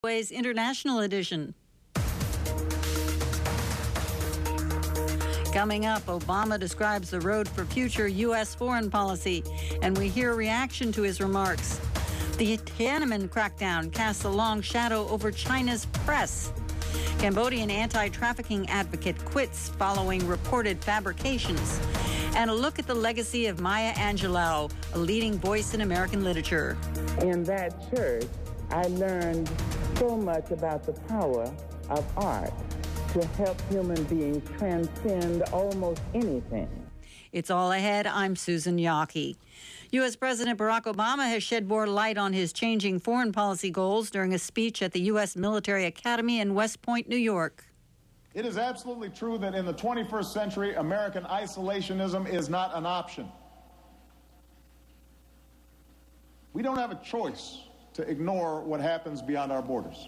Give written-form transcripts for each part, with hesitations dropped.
WA's International Edition. Coming up, Obama describes the road for future U.S. foreign policy, and we hear reaction to his remarks. The Tiananmen crackdown casts a long shadow over China's press. Cambodian anti-trafficking advocate quits following reported fabrications. And a look at the legacy of Maya Angelou, a leading voice in American literature. In that church, I learned so much about the power of art to help human beings transcend almost anything. It's all ahead. I'm Susan Yockey. U.S. President Barack Obama has shed more light on his changing foreign policy goals during a speech at the U.S. Military Academy in West Point, New York. It is absolutely true that in the 21st century, American isolationism is not an option. We don't have a choice to ignore what happens beyond our borders.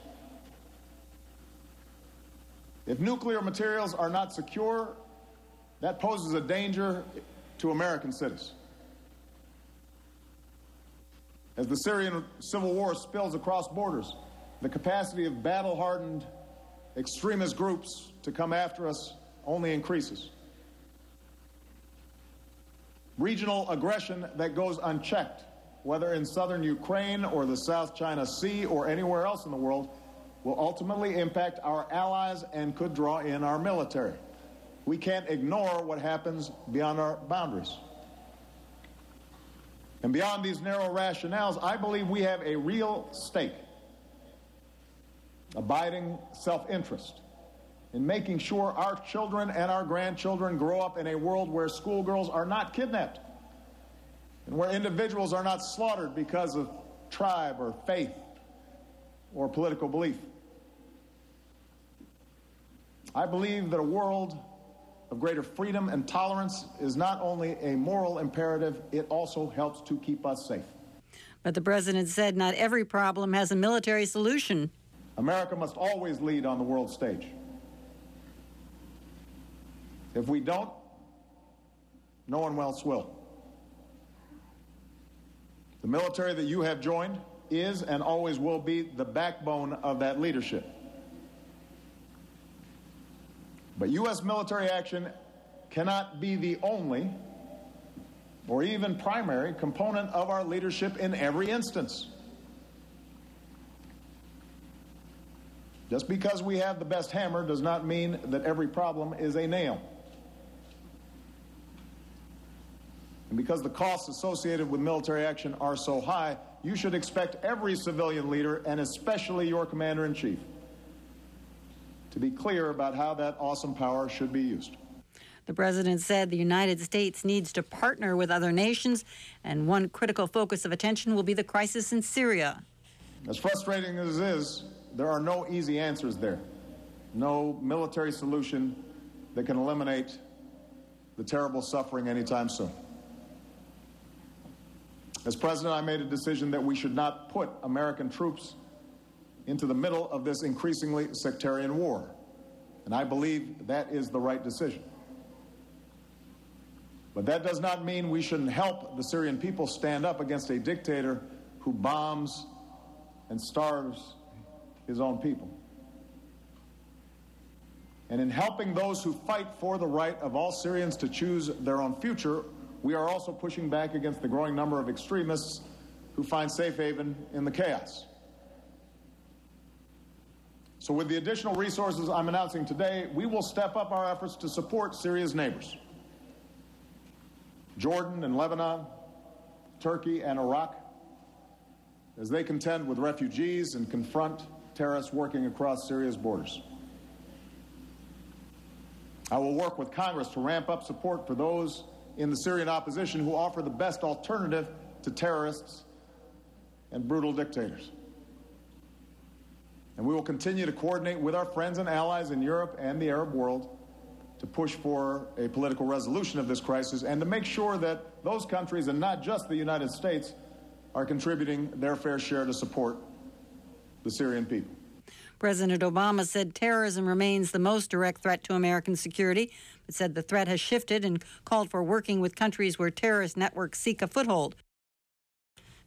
If nuclear materials are not secure, that poses a danger to American citizens. As the Syrian civil war spills across borders, the capacity of battle-hardened extremist groups to come after us only increases. Regional aggression that goes unchecked, whether in southern Ukraine or the South China Sea or anywhere else in the world, will ultimately impact our allies and could draw in our military. We can't ignore what happens beyond our boundaries. And beyond these narrow rationales, I believe we have a real stake, abiding self-interest, in making sure our children and our grandchildren grow up in a world where schoolgirls are not kidnapped and where individuals are not slaughtered because of tribe or faith or political belief. I believe that a world of greater freedom and tolerance is not only a moral imperative, it also helps to keep us safe. But the president said not every problem has a military solution. America must always lead on the world stage. If we don't, no one else will. The military that you have joined is and always will be the backbone of that leadership. But U.S. military action cannot be the only or even primary component of our leadership in every instance. Just because we have the best hammer does not mean that every problem is a nail. And because the costs associated with military action are so high, you should expect every civilian leader, and especially your commander-in-chief, to be clear about how that awesome power should be used. The president said the United States needs to partner with other nations, and one critical focus of attention will be the crisis in Syria. As frustrating as it is, there are no easy answers there. No military solution that can eliminate the terrible suffering anytime soon. As president, I made a decision that we should not put American troops into the middle of this increasingly sectarian war. And I believe that is the right decision. But that does not mean we shouldn't help the Syrian people stand up against a dictator who bombs and starves his own people. And in helping those who fight for the right of all Syrians to choose their own future, we are also pushing back against the growing number of extremists who find safe haven in the chaos. So with the additional resources I'm announcing today, we will step up our efforts to support Syria's neighbors, Jordan and Lebanon, Turkey and Iraq, as they contend with refugees and confront terrorists working across Syria's borders. I will work with Congress to ramp up support for those in the Syrian opposition who offer the best alternative to terrorists and brutal dictators. And we will continue to coordinate with our friends and allies in Europe and the Arab world to push for a political resolution of this crisis and to make sure that those countries, and not just the United States, are contributing their fair share to support the Syrian people. President Obama said terrorism remains the most direct threat to American security, but said the threat has shifted and called for working with countries where terrorist networks seek a foothold.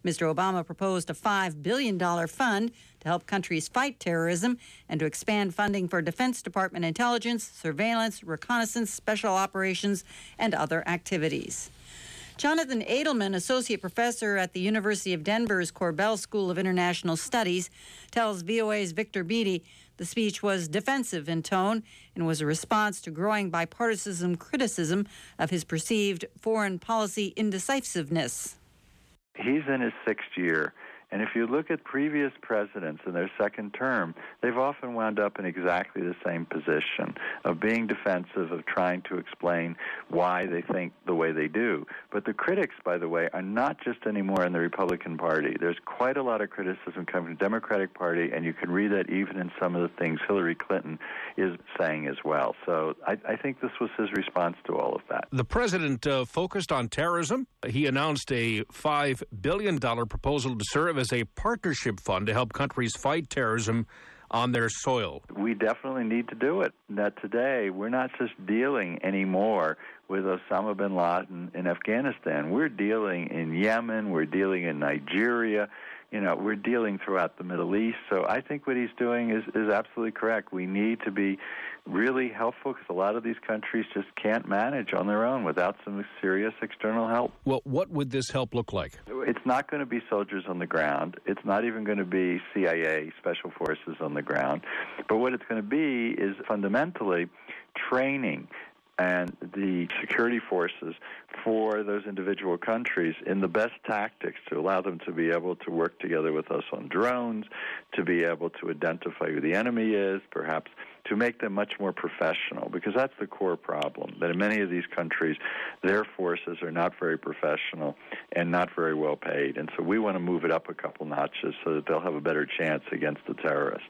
Mr. Obama proposed a $5 billion fund to help countries fight terrorism and to expand funding for Defense Department intelligence, surveillance, reconnaissance, special operations, and other activities. Jonathan Edelman, associate professor at the University of Denver's Korbel School of International Studies, tells VOA's Victor Beattie the speech was defensive in tone and was a response to growing bipartisan criticism of his perceived foreign policy indecisiveness. He's in his sixth year. And if you look at previous presidents in their second term, they've often wound up in exactly the same position of being defensive, of trying to explain why they think the way they do. But the critics, by the way, are not just anymore in the Republican Party. There's quite a lot of criticism coming from the Democratic Party, and you can read that even in some of the things Hillary Clinton is saying as well. So I think this was his response to all of that. The president focused on terrorism. He announced a $5 billion proposal to serve as a partnership fund to help countries fight terrorism on their soil. We definitely need to do it. That today, we're not just dealing anymore with Osama bin Laden in Afghanistan. We're dealing in Yemen. We're dealing in Nigeria. We're dealing throughout the Middle East. So I think what he's doing is absolutely correct. We need to be really helpful because a lot of these countries just can't manage on their own without some serious external help. Well, what would this help look like? It's not going to be soldiers on the ground. It's not even going to be CIA, special forces on the ground. But what it's going to be is fundamentally training and the security forces for those individual countries in the best tactics to allow them to be able to work together with us on drones, to be able to identify who the enemy is, perhaps to make them much more professional, because that's the core problem, that in many of these countries, their forces are not very professional and not very well paid. And so we want to move it up a couple notches so that they'll have a better chance against the terrorists.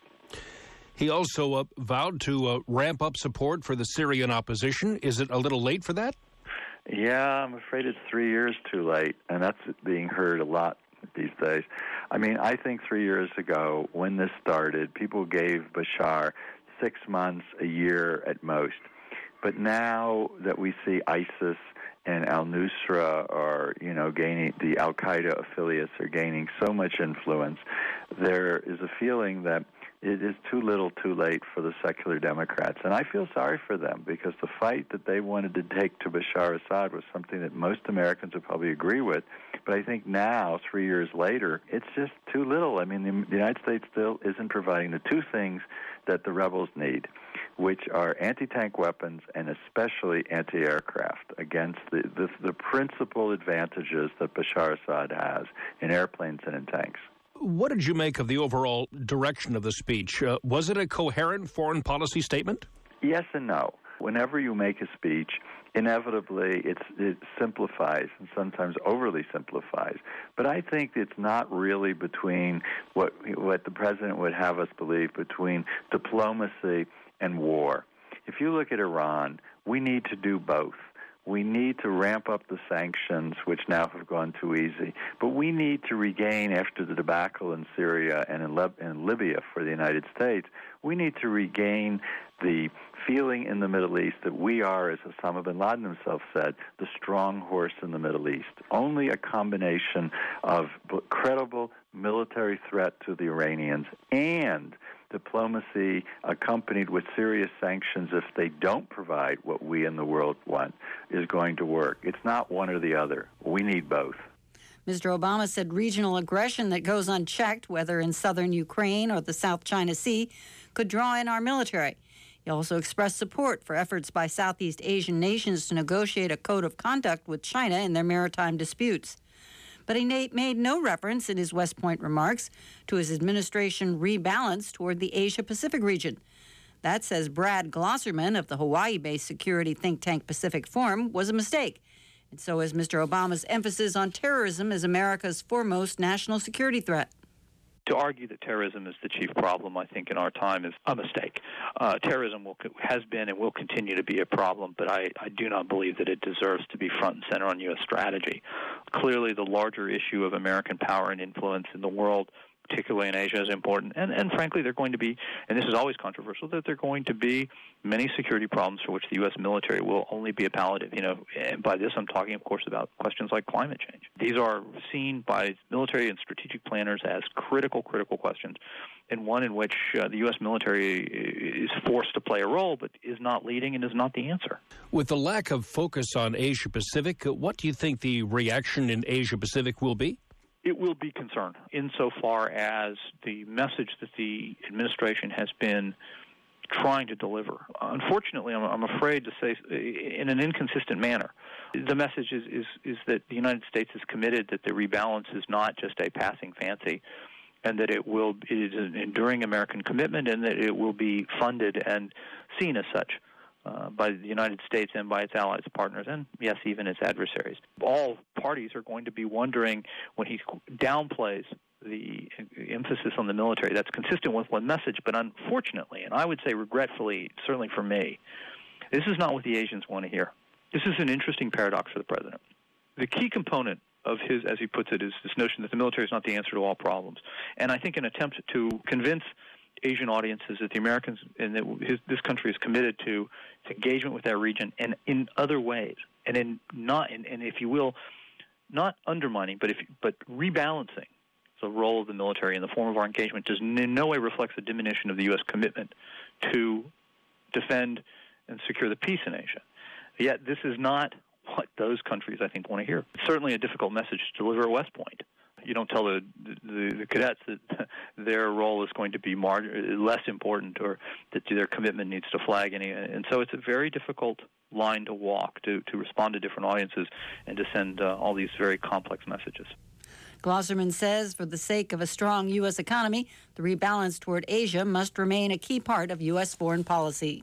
He also vowed to ramp up support for the Syrian opposition. Is it a little late for that? Yeah, I'm afraid it's 3 years too late, and that's being heard a lot these days. I mean, I think 3 years ago when this started, people gave Bashar 6 months, a year at most. But now that we see ISIS and al-Nusra are, gaining, the al-Qaeda affiliates are gaining so much influence, there is a feeling that it is too little too late for the secular Democrats. And I feel sorry for them because the fight that they wanted to take to Bashar Assad was something that most Americans would probably agree with. But I think now, 3 years later, it's just too little. I mean, the United States still isn't providing the two things that the rebels need, which are anti-tank weapons and especially anti-aircraft against the principal advantages that Bashar Assad has in airplanes and in tanks. What did you make of the overall direction of the speech? Was it a coherent foreign policy statement? Yes and no. Whenever you make a speech, inevitably it simplifies and sometimes overly simplifies. But I think it's not really between what the president would have us believe between diplomacy and war. If you look at Iran, we need to do both. We need to ramp up the sanctions, which now have gone too easy. But we need to regain, after the debacle in Syria and in Libya for the United States, we need to regain the feeling in the Middle East that we are, as Osama bin Laden himself said, the strong horse in the Middle East. Only a combination of credible military threat to the Iranians and diplomacy accompanied with serious sanctions if they don't provide what we in the world want is going to work. It's not one or the other. We need both. Mr. Obama said regional aggression that goes unchecked, whether in southern Ukraine or the South China Sea, could draw in our military. He also expressed support for efforts by Southeast Asian nations to negotiate a code of conduct with China in their maritime disputes. But he made no reference in his West Point remarks to his administration rebalance toward the Asia-Pacific region. That, says Brad Glosserman of the Hawaii-based security think tank Pacific Forum, was a mistake. And so is Mr. Obama's emphasis on terrorism as America's foremost national security threat. To argue that terrorism is the chief problem, I think, in our time is a mistake. Terrorism has been and will continue to be a problem, but I do not believe that it deserves to be front and center on U.S. strategy. Clearly, the larger issue of American power and influence in the world particularly in Asia, is important. And frankly, they're going to be, and this is always controversial, that there are going to be many security problems for which the U.S. military will only be a palliative. And by this I'm talking, of course, about questions like climate change. These are seen by military and strategic planners as critical questions, and one in which the U.S. military is forced to play a role but is not leading and is not the answer. With the lack of focus on Asia-Pacific, what do you think the reaction in Asia-Pacific will be? It will be concern insofar as the message that the administration has been trying to deliver. Unfortunately, I'm afraid to say, in an inconsistent manner. The message is that the United States is committed that the rebalance is not just a passing fancy, and that it is an enduring American commitment, and that it will be funded and seen as such by the United States and by its allies, partners, and, yes, even its adversaries. All parties are going to be wondering when he downplays the emphasis on the military. That's consistent with one message, but unfortunately, and I would say regretfully, certainly for me, this is not what the Asians want to hear. This is an interesting paradox for the president. The key component of his, as he puts it, is this notion that the military is not the answer to all problems. And I think an attempt to convince Asian audiences that the Americans and that this country is committed to engagement with that region and in other ways, and if you will, not undermining, but rebalancing the role of the military in the form of our engagement does in no way reflects a diminution of the U.S. commitment to defend and secure the peace in Asia. Yet this is not what those countries, I think, want to hear. It's certainly a difficult message to deliver at West Point. You don't tell the cadets that their role is going to be less important, or that their commitment needs to flag any. And so it's a very difficult line to walk to respond to different audiences and to send all these very complex messages. Glosserman says for the sake of a strong U.S. economy, the rebalance toward Asia must remain a key part of U.S. foreign policy.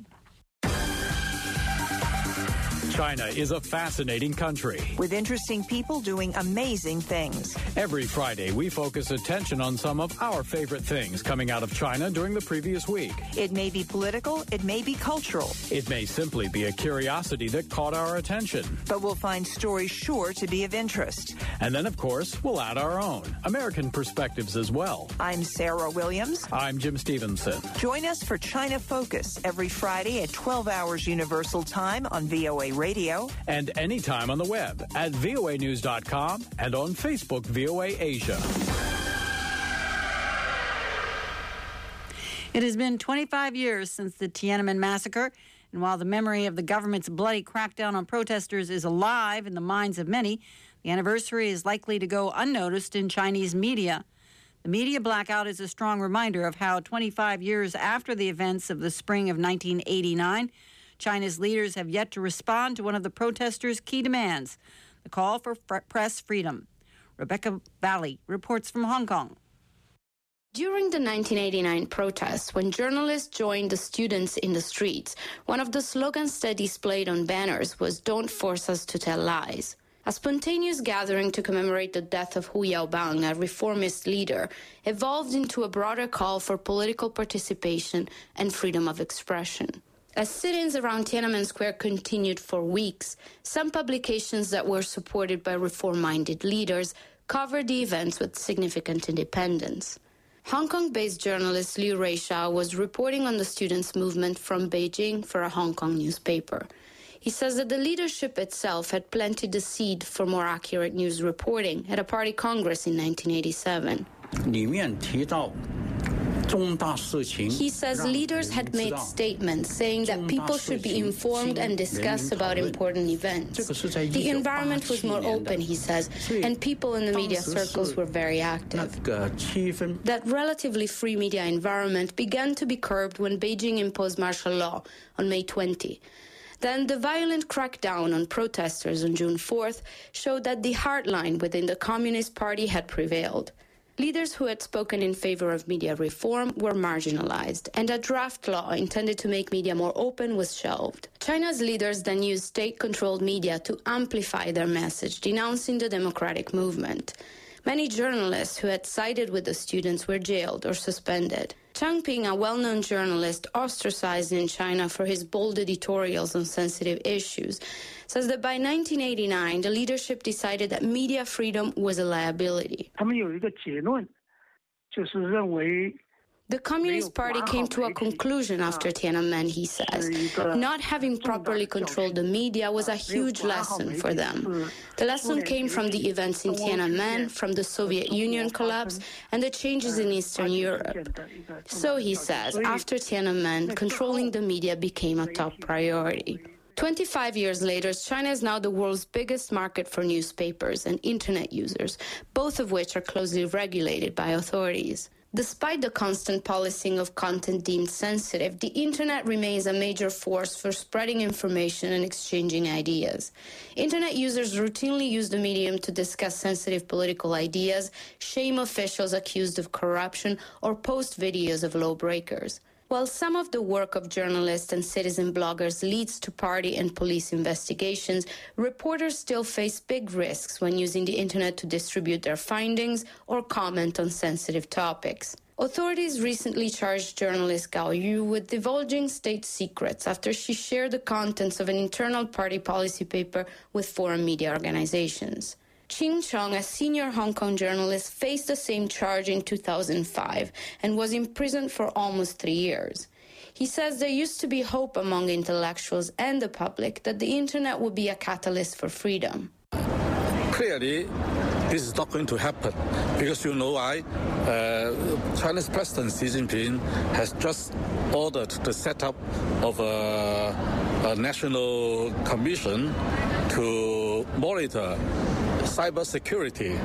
China is a fascinating country with interesting people doing amazing things. Every Friday, we focus attention on some of our favorite things coming out of China during the previous week. It may be political, it may be cultural. It may simply be a curiosity that caught our attention. But we'll find stories sure to be of interest. And then, of course, we'll add our own American perspectives as well. I'm Sarah Williams. I'm Jim Stevenson. Join us for China Focus every Friday at 12 hours Universal Time on VOA Radio. And anytime on the web at voanews.com and on Facebook VOA Asia. It has been 25 years since the Tiananmen massacre, and while the memory of the government's bloody crackdown on protesters is alive in the minds of many, the anniversary is likely to go unnoticed in Chinese media. The media blackout is a strong reminder of how 25 years after the events of the spring of 1989, China's leaders have yet to respond to one of the protesters' key demands, the call for press freedom. Rebecca Valley reports from Hong Kong. During the 1989 protests, when journalists joined the students in the streets, one of the slogans that displayed on banners was "Don't force us to tell lies." A spontaneous gathering to commemorate the death of Hu Yaobang, a reformist leader, evolved into a broader call for political participation and freedom of expression. As sit-ins around Tiananmen Square continued for weeks, some publications that were supported by reform-minded leaders covered the events with significant independence. Hong Kong-based journalist Liu Ruixia was reporting on the students' movement from Beijing for a Hong Kong newspaper. He says that the leadership itself had planted the seed for more accurate news reporting at a party congress in 1987. He says leaders had made statements saying that people should be informed and discuss about important events. The environment was more open, he says, and people in the media circles were very active. That relatively free media environment began to be curbed when Beijing imposed martial law on May 20. Then the violent crackdown on protesters on June 4th showed that the hardline within the Communist Party had prevailed. Leaders who had spoken in favor of media reform were marginalized, and a draft law intended to make media more open was shelved. China's leaders then used state-controlled media to amplify their message, denouncing the democratic movement. Many journalists who had sided with the students were jailed or suspended. Chang Ping, a well-known journalist ostracized in China for his bold editorials on sensitive issues, says that by 1989, the leadership decided that media freedom was a liability. The Communist Party came to a conclusion after Tiananmen, he says. Not having properly controlled the media was a huge lesson for them. The lesson came from the events in Tiananmen, from the Soviet Union collapse, and the changes in Eastern Europe. So, he says, after Tiananmen, controlling the media became a top priority. 25 years later, China is now the world's biggest market for newspapers and internet users, both of which are closely regulated by authorities. Despite the constant policing of content deemed sensitive, the internet remains a major force for spreading information and exchanging ideas. Internet users routinely use the medium to discuss sensitive political ideas, shame officials accused of corruption, or post videos of lawbreakers. While some of the work of journalists and citizen bloggers leads to party and police investigations, reporters still face big risks when using the internet to distribute their findings or comment on sensitive topics. Authorities recently charged journalist Gao Yu with divulging state secrets after she shared the contents of an internal party policy paper with foreign media organizations. Qing Chong, a senior Hong Kong journalist, faced the same charge in 2005 and was imprisoned for almost 3 years. He says there used to be hope among intellectuals and the public that the internet would be a catalyst for freedom. Clearly, this is not going to happen because you know why? China's President Xi Jinping has just ordered the setup of a national commission to monitor cybersecurity,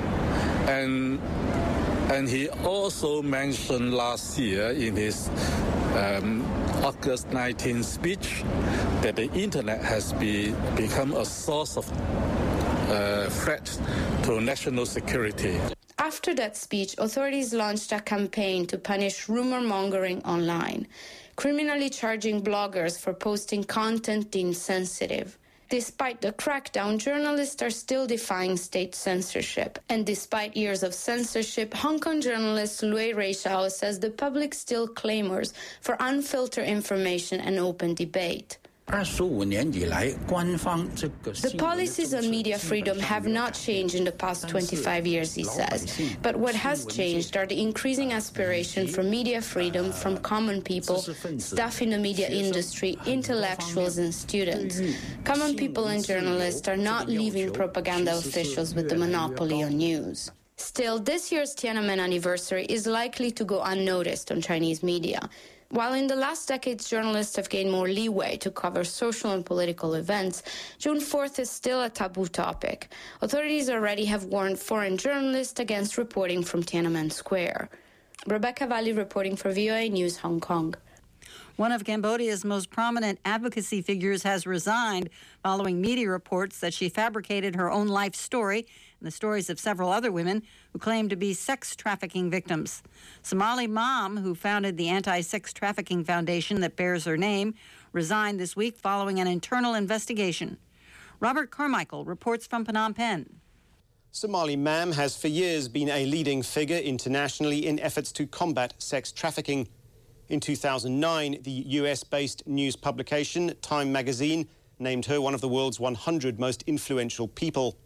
and he also mentioned last year in his August 19th speech that the internet has become a source of threat to national security. After that speech, authorities launched a campaign to punish rumor-mongering online, criminally charging bloggers for posting content deemed sensitive. Despite the crackdown, journalists are still defying state censorship. And despite years of censorship, Hong Kong journalist Lui Reixiao says the public still clamors for unfiltered information and open debate. The policies on media freedom have not changed in the past 25 years, he says. But what has changed are the increasing aspiration for media freedom from common people, staff in the media industry, intellectuals and students. Common people and journalists are not leaving propaganda officials with the monopoly on news. Still, this year's Tiananmen anniversary is likely to go unnoticed on Chinese media. While in the last decades journalists have gained more leeway to cover social and political events, June 4th is still a taboo topic. Authorities already have warned foreign journalists against reporting from Tiananmen Square. Rebecca Valli reporting for VOA News, Hong Kong. One of Cambodia's most prominent advocacy figures has resigned following media reports that she fabricated her own life story and the stories of several other women who claim to be sex trafficking victims. Somali Mam, who founded the anti-sex trafficking foundation that bears her name, resigned this week following an internal investigation. Robert Carmichael reports from Phnom Penh. Somali Mam has for years been a leading figure internationally in efforts to combat sex trafficking. In 2009, the US-based news publication Time magazine named her one of the world's 100 most influential people.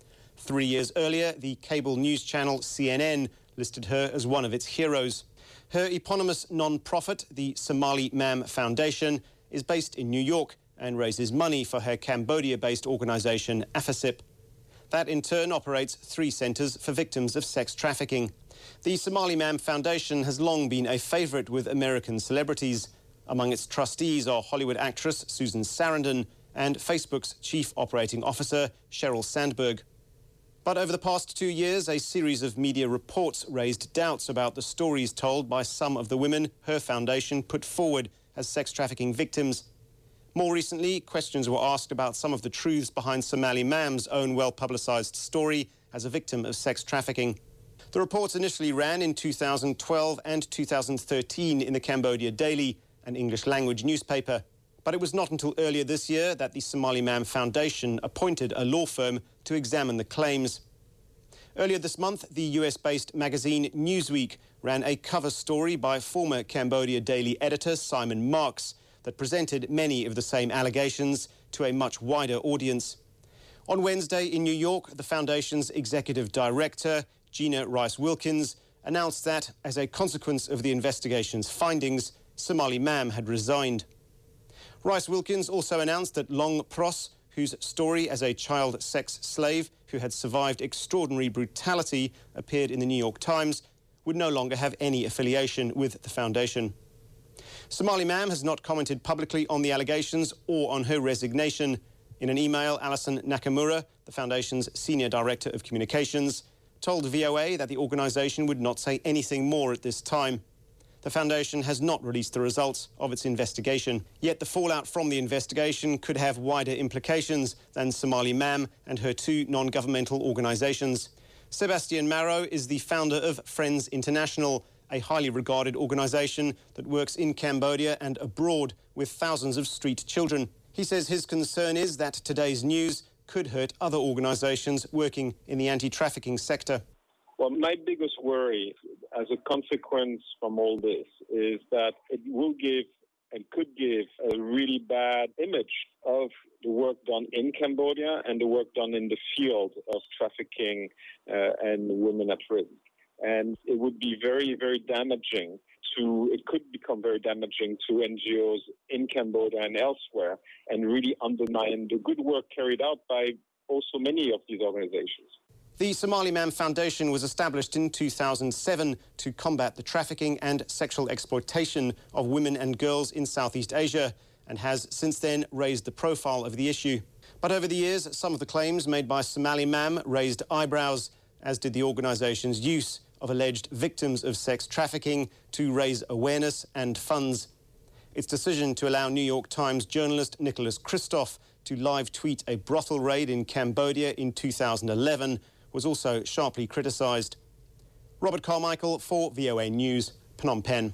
3 years earlier, the cable news channel CNN listed her as one of its heroes. Her eponymous non-profit, the Somali Mam Foundation, is based in New York and raises money for her Cambodia-based organisation AFASIP. That in turn operates 3 centres for victims of sex trafficking. The Somali Mam Foundation has long been a favourite with American celebrities. Among its trustees are Hollywood actress Susan Sarandon and Facebook's chief operating officer Sheryl Sandberg. But over the past 2 years, a series of media reports raised doubts about the stories told by some of the women her foundation put forward as sex trafficking victims. More recently, questions were asked about some of the truths behind Somali Mam's own well-publicised story as a victim of sex trafficking. The reports initially ran in 2012 and 2013 in the Cambodia Daily, an English-language newspaper. But it was not until earlier this year that the Somali Mam Foundation appointed a law firm to examine the claims. Earlier this month, the US-based magazine Newsweek ran a cover story by former Cambodia Daily editor Simon Marks that presented many of the same allegations to a much wider audience. On Wednesday in New York, the foundation's executive director, Gina Rice Wilkins, announced that, as a consequence of the investigation's findings, Somali Mam had resigned. Rice Wilkins also announced that Long Pros, whose story as a child sex slave who had survived extraordinary brutality appeared in the New York Times, would no longer have any affiliation with the foundation. Somali Mam has not commented publicly on the allegations or on her resignation. In an email, Alison Nakamura, the foundation's Senior Director of Communications, told VOA that the organisation would not say anything more at this time. The foundation has not released the results of its investigation. Yet the fallout from the investigation could have wider implications than Somali Mam and her two non-governmental organisations. Sebastian Marrow is the founder of Friends International, a highly regarded organisation that works in Cambodia and abroad with thousands of street children. He says his concern is that today's news could hurt other organisations working in the anti-trafficking sector. Well, my biggest worry as a consequence from all this is that it will give and could give a really bad image of the work done in Cambodia and the work done in the field of trafficking and women at risk. And it would be very, very damaging it could become very damaging to NGOs in Cambodia and elsewhere, and really undermine the good work carried out by also many of these organizations. The Somali Mam Foundation was established in 2007 to combat the trafficking and sexual exploitation of women and girls in Southeast Asia, and has since then raised the profile of the issue. But over the years, some of the claims made by Somali Mam raised eyebrows, as did the organisation's use of alleged victims of sex trafficking to raise awareness and funds. Its decision to allow New York Times journalist Nicholas Kristof to live tweet a brothel raid in Cambodia in 2011 was also sharply criticised. Robert Carmichael for VOA News, Phnom Penh.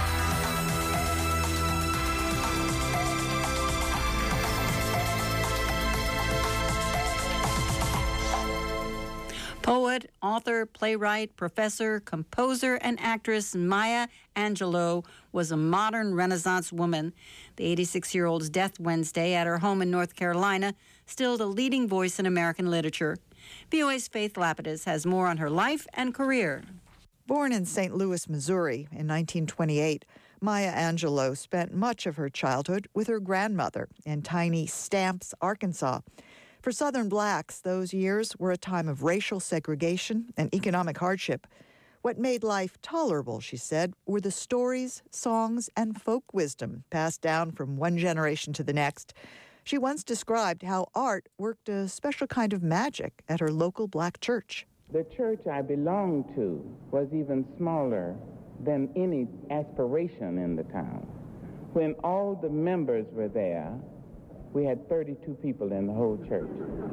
Poet, author, playwright, professor, composer, and actress Maya Angelou was a modern Renaissance woman. The 86-year-old's death Wednesday at her home in North Carolina stilled a leading voice in American literature. VOA's Faith Lapidus has more on her life and career. Born in St. Louis, Missouri in 1928, Maya Angelou spent much of her childhood with her grandmother in tiny Stamps, Arkansas. For Southern blacks, those years were a time of racial segregation and economic hardship. What made life tolerable, she said, were the stories, songs, and folk wisdom passed down from one generation to the next. She once described how art worked a special kind of magic at her local black church. The church I belonged to was even smaller than any aspiration in the town. When all the members were there, we had 32 people in the whole church.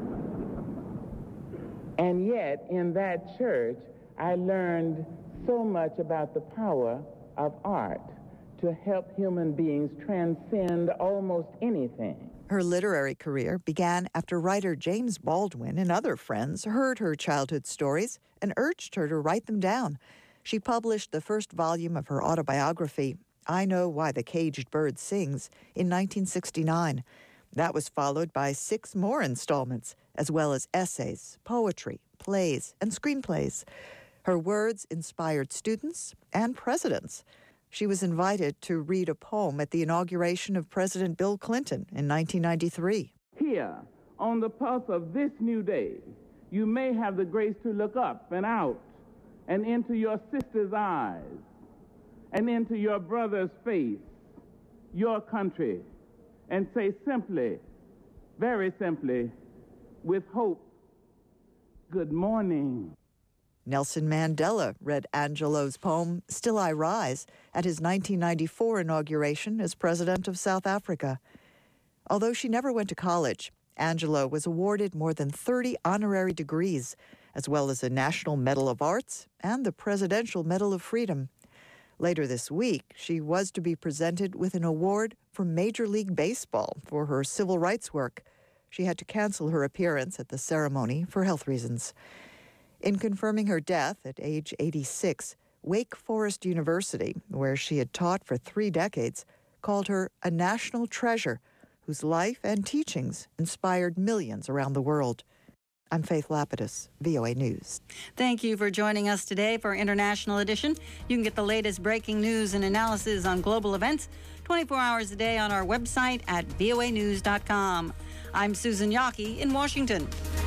And yet, in that church, I learned so much about the power of art to help human beings transcend almost anything. Her literary career began after writer James Baldwin and other friends heard her childhood stories and urged her to write them down. She published the first volume of her autobiography, I Know Why the Caged Bird Sings, in 1969. That was followed by 6 more installments, as well as essays, poetry, plays, and screenplays. Her words inspired students and presidents. She was invited to read a poem at the inauguration of President Bill Clinton in 1993. Here, on the pulse of this new day, you may have the grace to look up and out and into your sister's eyes and into your brother's face, your country, and say simply, very simply, with hope, good morning. Nelson Mandela read Angelou's poem, Still I Rise, at his 1994 inauguration as president of South Africa. Although she never went to college, Angelou was awarded more than 30 honorary degrees, as well as a National Medal of Arts and the Presidential Medal of Freedom. Later this week, she was to be presented with an award from Major League Baseball for her civil rights work. She had to cancel her appearance at the ceremony for health reasons. In confirming her death at age 86, Wake Forest University, where she had taught for 3 decades, called her a national treasure whose life and teachings inspired millions around the world. I'm Faith Lapidus, VOA News. Thank you for joining us today for International Edition. You can get the latest breaking news and analysis on global events 24 hours a day on our website at voanews.com. I'm Susan Yockey in Washington.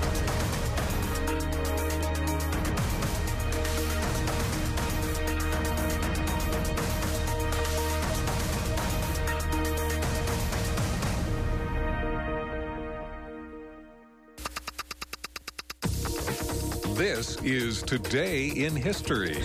This is Today in History.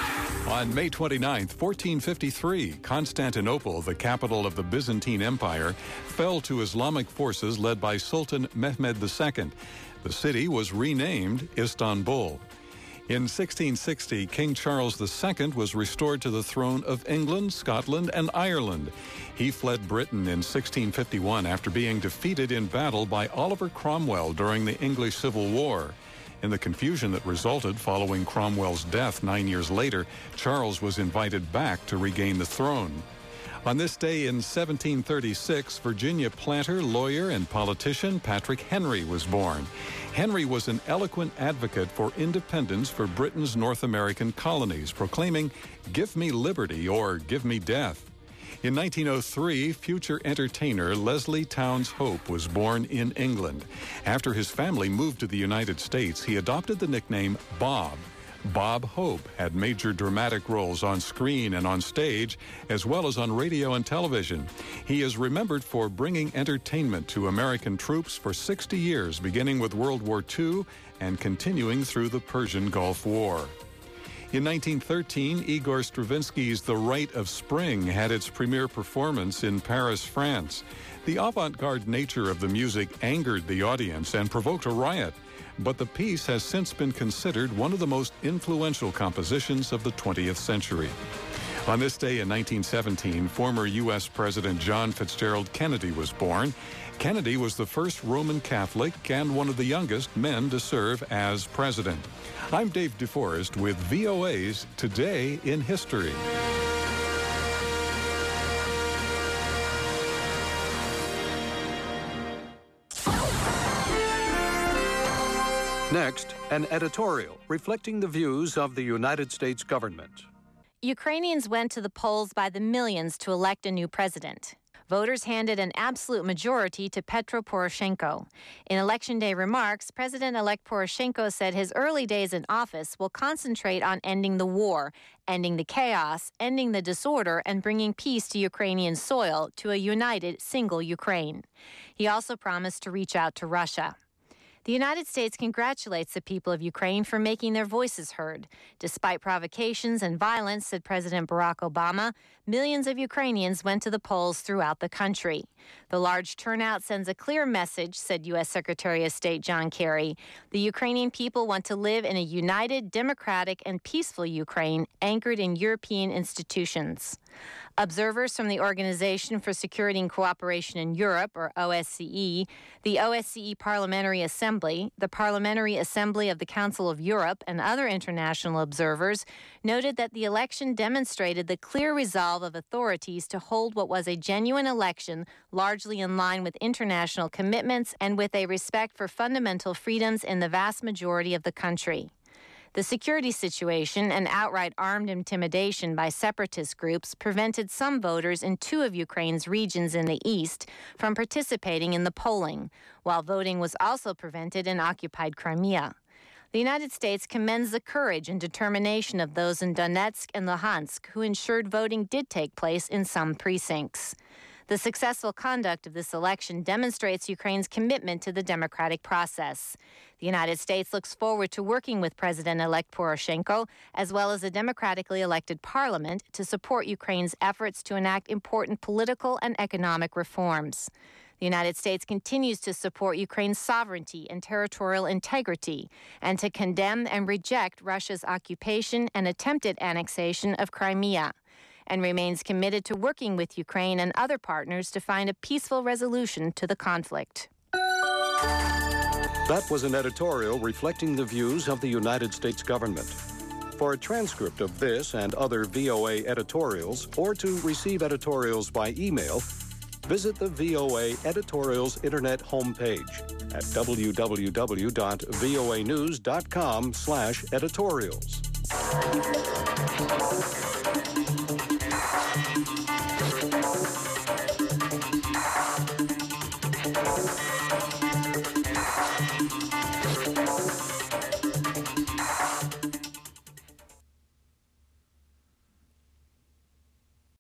On May 29th, 1453, Constantinople, the capital of the Byzantine Empire, fell to Islamic forces led by Sultan Mehmed II. The city was renamed Istanbul. In 1660, King Charles II was restored to the throne of England, Scotland, and Ireland. He fled Britain in 1651 after being defeated in battle by Oliver Cromwell during the English Civil War. In the confusion that resulted following Cromwell's death 9 years later, Charles was invited back to regain the throne. On this day in 1736, Virginia planter, lawyer, and politician Patrick Henry was born. Henry was an eloquent advocate for independence for Britain's North American colonies, proclaiming, "Give me liberty or give me death." In 1903, future entertainer Leslie Townes Hope was born in England. After his family moved to the United States, he adopted the nickname Bob. Bob Hope had major dramatic roles on screen and on stage, as well as on radio and television. He is remembered for bringing entertainment to American troops for 60 years, beginning with World War II and continuing through the Persian Gulf War. In 1913, Igor Stravinsky's The Rite of Spring had its premiere performance in Paris, France. The avant-garde nature of the music angered the audience and provoked a riot, but the piece has since been considered one of the most influential compositions of the 20th century. On this day in 1917, former U.S. President John Fitzgerald Kennedy was born. Kennedy was the first Roman Catholic and one of the youngest men to serve as president. I'm Dave DeForest with VOA's Today in History. Next, an editorial reflecting the views of the United States government. Ukrainians went to the polls by the millions to elect a new president. Voters handed an absolute majority to Petro Poroshenko. In Election Day remarks, President-elect Poroshenko said his early days in office will concentrate on ending the war, ending the chaos, ending the disorder, and bringing peace to Ukrainian soil, to a united, single Ukraine. He also promised to reach out to Russia. The United States congratulates the people of Ukraine for making their voices heard. Despite provocations and violence, said President Barack Obama, millions of Ukrainians went to the polls throughout the country. The large turnout sends a clear message, said U.S. Secretary of State John Kerry. The Ukrainian people want to live in a united, democratic, and peaceful Ukraine anchored in European institutions. Observers from the Organization for Security and Cooperation in Europe, or OSCE, the OSCE Parliamentary Assembly, the Parliamentary Assembly of the Council of Europe, and other international observers noted that the election demonstrated the clear resolve of authorities to hold what was a genuine election, largely in line with international commitments and with a respect for fundamental freedoms in the vast majority of the country. The security situation and outright armed intimidation by separatist groups prevented some voters in two of Ukraine's regions in the east from participating in the polling, while voting was also prevented in occupied Crimea. The United States commends the courage and determination of those in Donetsk and Luhansk who ensured voting did take place in some precincts. The successful conduct of this election demonstrates Ukraine's commitment to the democratic process. The United States looks forward to working with President-elect Poroshenko, as well as a democratically elected parliament, to support Ukraine's efforts to enact important political and economic reforms. The United States continues to support Ukraine's sovereignty and territorial integrity, and to condemn and reject Russia's occupation and attempted annexation of Crimea, and remains committed to working with Ukraine and other partners to find a peaceful resolution to the conflict. That was an editorial reflecting the views of the United States government. For a transcript of this and other VOA editorials, or to receive editorials by email, visit the VOA Editorials Internet homepage at www.voanews.com/editorials.